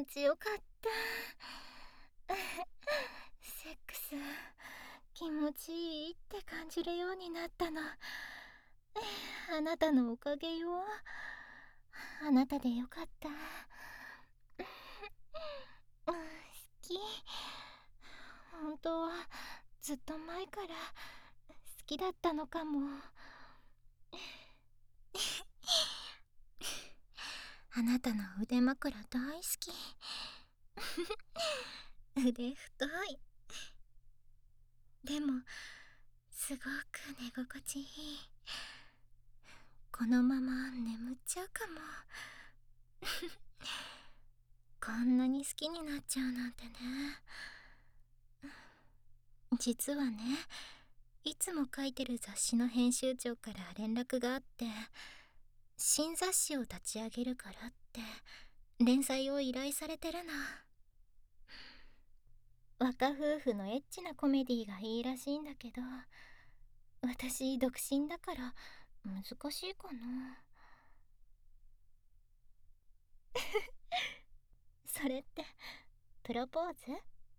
持ちよかった。セックス気持ちいいって感じるようになったの。あなたのおかげよ。あなたでよかった。好き。本当はずっと前から好きだったのかも。あなたの腕枕大好き。腕太い。でもすごく寝心地いい。このまま眠っちゃうかも。こんなに好きになっちゃうなんてね。実はね、いつも書いてる雑誌の編集長から連絡があって、新雑誌を立ち上げるからって連載を依頼されてるの。若夫婦のエッチなコメディがいいらしいんだけど、私独身だから難しいかな。それってプロポーズ？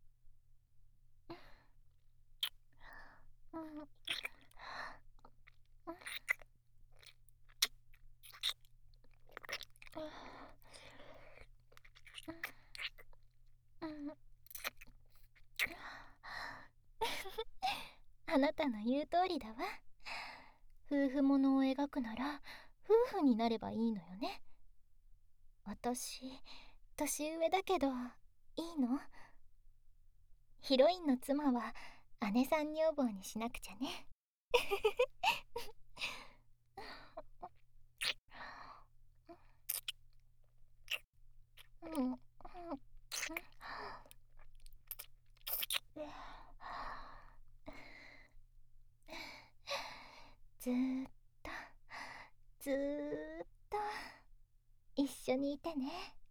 うん、うん、あなたの言う通りだわ。夫婦ものを描くなら夫婦になればいいのよね。私年上だけどいいの？ヒロインの妻は姉さん女房にしなくちゃね。うん、ずーっとずーっと一緒にいてね。